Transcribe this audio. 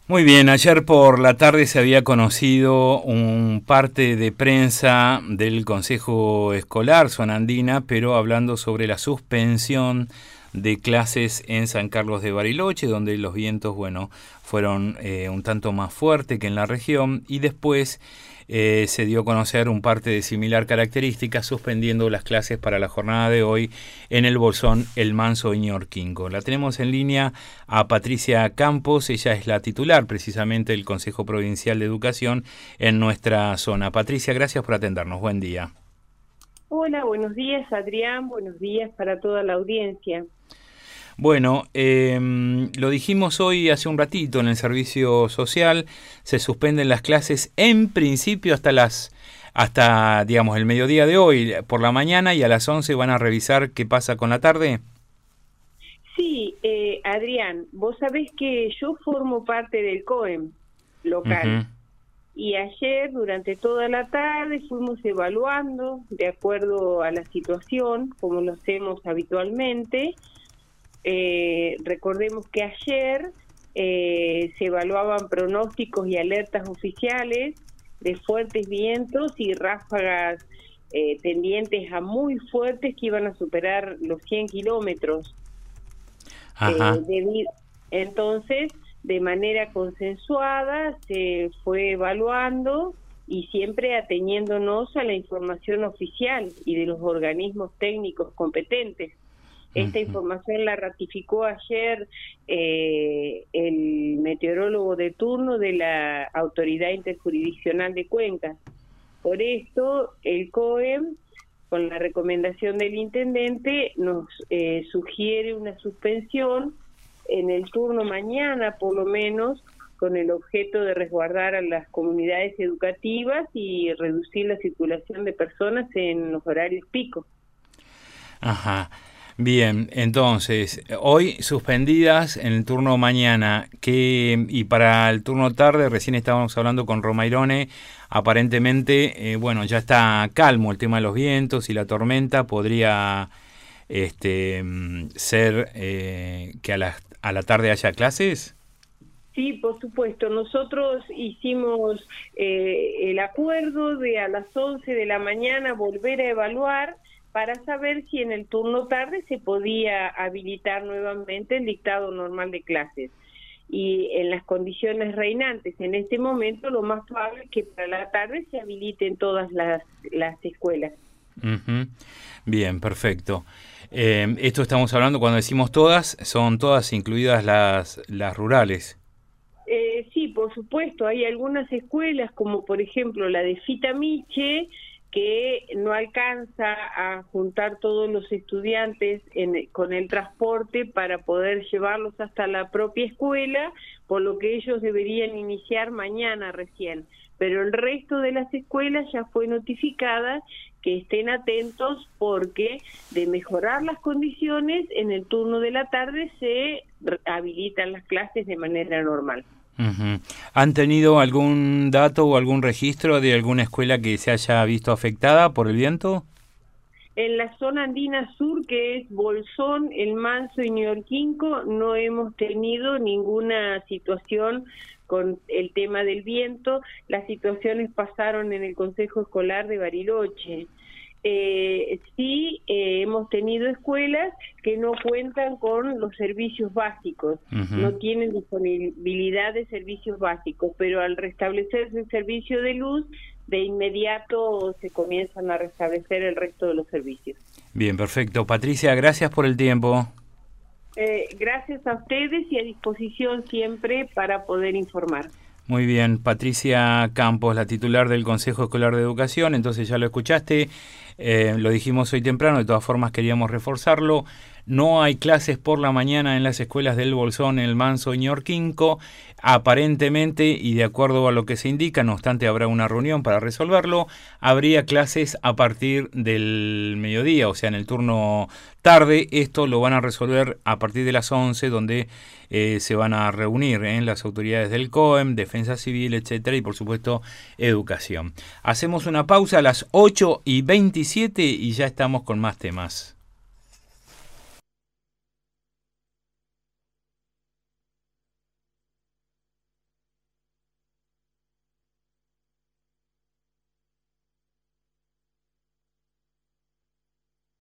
Muy bien, ayer por la tarde se había conocido un parte de prensa del Consejo Escolar Zona Andina, pero hablando sobre la suspensión de clases en San Carlos de Bariloche, donde los vientos, bueno, fueron un tanto más fuertes que en la región, y después se dio a conocer un parte de similar característica, suspendiendo las clases para la jornada de hoy en el Bolsón El Manso y Ñorquinco. La tenemos en línea a Patricia Campos, ella es la titular precisamente del Consejo Provincial de Educación en nuestra zona. Patricia, gracias por atendernos, buen día. Hola, buenos días Adrián, buenos días para toda la audiencia. Bueno, lo dijimos hoy hace un ratito en el servicio social, se suspenden las clases en principio hasta digamos el mediodía de hoy por la mañana, y a las 11 van a revisar qué pasa con la tarde. Sí, Adrián, vos sabés que yo formo parte del COEM local. Ujú. Y ayer durante toda la tarde fuimos evaluando de acuerdo a la situación, como lo hacemos habitualmente. Recordemos que ayer se evaluaban pronósticos y alertas oficiales de fuertes vientos y ráfagas tendientes a muy fuertes que iban a superar los 100 kilómetros. Ajá. Entonces, de manera consensuada, se fue evaluando y siempre ateniéndonos a la información oficial y de los organismos técnicos competentes. Esta Ujú. información la ratificó ayer el meteorólogo de turno de la Autoridad Interjurisdiccional de Cuencas. Por esto, el COEM, con la recomendación del intendente, nos sugiere una suspensión en el turno mañana, por lo menos, con el objeto de resguardar a las comunidades educativas y reducir la circulación de personas en los horarios pico. Ajá. Bien, entonces, hoy suspendidas en el turno mañana, y para el turno tarde, recién estábamos hablando con Romairone, aparentemente, bueno, ya está calmo el tema de los vientos y la tormenta, podría ser que a la tarde haya clases. Sí, por supuesto. Nosotros hicimos el acuerdo de a las 11 de la mañana volver a evaluar para saber si en el turno tarde se podía habilitar nuevamente el dictado normal de clases. Y en las condiciones reinantes en este momento, lo más probable es que para la tarde se habiliten todas las escuelas. Ujú. Bien, perfecto. Esto estamos hablando, cuando decimos todas, son todas incluidas las rurales. Sí, por supuesto, hay algunas escuelas, como por ejemplo la de Fitamiche, que no alcanza a juntar todos los estudiantes con el transporte para poder llevarlos hasta la propia escuela, por lo que ellos deberían iniciar mañana recién. Pero el resto de las escuelas ya fue notificada que estén atentos, porque de mejorar las condiciones, en el turno de la tarde se habilitan las clases de manera normal. Ujú. ¿Han tenido algún dato o algún registro de alguna escuela que se haya visto afectada por el viento? En la zona andina sur, que es Bolsón, El Manso y Ñorquinco, no hemos tenido ninguna situación con el tema del viento. Las situaciones pasaron en el Consejo Escolar de Bariloche. Sí, hemos tenido escuelas que no cuentan con los servicios básicos, Ujú. no tienen disponibilidad de servicios básicos, pero al restablecerse el servicio de luz, de inmediato se comienzan a restablecer el resto de los servicios. Bien, perfecto. Patricia, gracias por el tiempo. Gracias a ustedes y a disposición siempre para poder informar. Muy bien, Patricia Campos, la titular del Consejo Escolar de Educación, entonces ya lo escuchaste, lo dijimos hoy temprano, de todas formas queríamos reforzarlo. No hay clases por la mañana en las escuelas del Bolsón, El Manso y Ñorquinco, aparentemente, y de acuerdo a lo que se indica, no obstante habrá una reunión para resolverlo, habría clases a partir del mediodía, o sea, en el turno tarde. Esto lo van a resolver a partir de las 11, donde se van a reunir las autoridades del COEM, Defensa Civil, etcétera, y por supuesto Educación. Hacemos una pausa a las 8:27 y ya estamos con más temas.